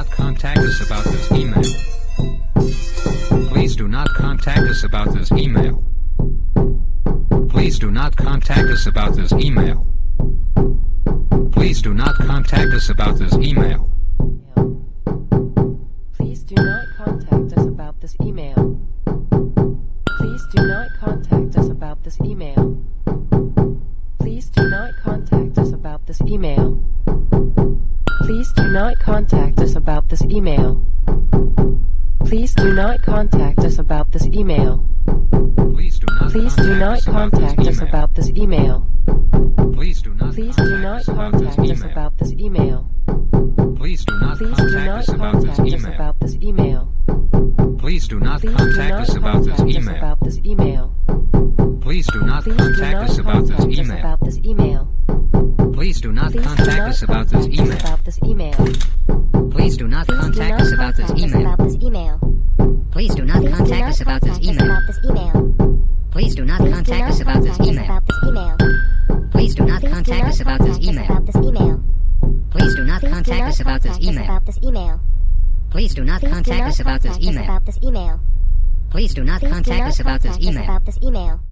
not contact us about this email. Please do not contact us about this email. Please do not contact us about this email. Please do not contact us about this email. Please do not contact us about this email. Please do not contact us about this email. Please do not contact us about this email. Please do not contact us about this email. Please do not contact us about this email. Please do not contact us about this email. Please do not Please do not contact us about this email. Please do not Please do not contact us about this email. Please do not Please do not contact us contact about us this about this email. email. Please do not Please do contact not us about this contact us email. about this email. Please do not Please do contact not us about this contact us email. about this email. Please do not Please do contact not us about this contact us email. about this email. Please do not Please do contact not us about this contact us email. about this email. Please do not Please do contact not us about this contact us email. about this email. Please do not Please do contact not us about this contact us email. about this email. Please do not Please do contact not us about this contact us email. about this email. Please do not Please do contact not us about this contact us email. about this email. Please do not Please do contact not us about this contact us email. about this email.